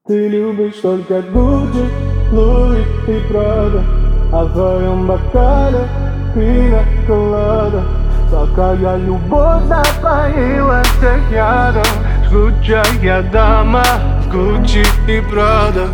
Ты любишь только Гуччи, Луи и Прада, а в твоем бокале пина колада. Сладкая любовь напоила всех ядом, жгучая дама, Гуччи и Прада.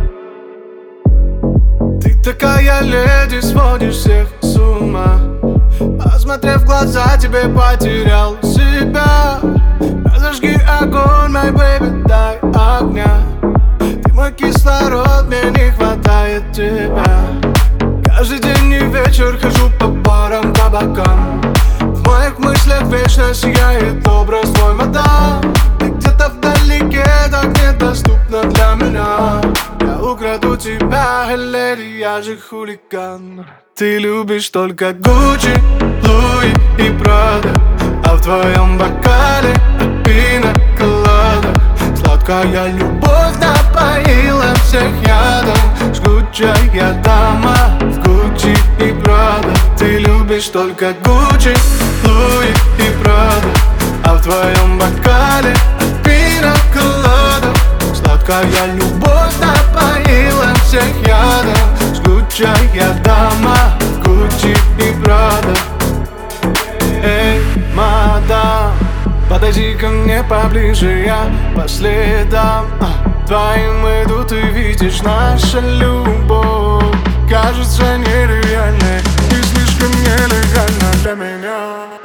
Ты такая леди, сводишь всех с ума. Посмотрев в глаза, тебе потерял себя. Разожги огонь, my baby, дай огня. Ты мой кислород, мне не хватает тебя. Каждый день и вечер хожу по барам, кабакам. В моих мыслях вечно сияет образ твой, мадам. Ты где-то вдалеке, так недоступна для меня. Я украду тебя, леди, я же хулиган. Ты любишь только Гуччи, Луи и Прада, а в твоем бокале пина колада. Сладкая любовь напоила всех ядом, жгучая дама, в Гуччи и Прада. Ты любишь только Гуччи, Луи и Прада, а в твоем бокале пина колада. Сладкая любовь напоила всех ядом, жгучая дама, в Гуччи и Прада. Эй, мадам, подойди ко мне поближе, я по следам твоим иду, ты видишь, наша любовь кажется нереальной и слишком нелегально для меня.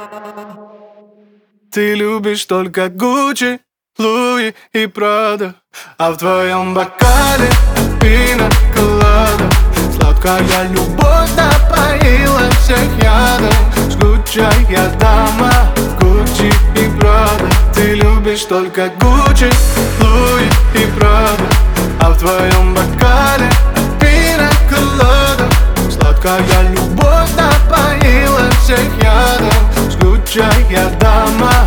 Ты любишь только Гуччи, Луи и Прада, а в твоем бокале пина колада. Сладкая любовь напоила всех ядом, жгучая дама, Гуччи и Прада. Ты любишь только Гуччи, Луи и Прада, а в твоем бокале пина колада. Сладкая любовь напоила всех ядом, жгучая дама,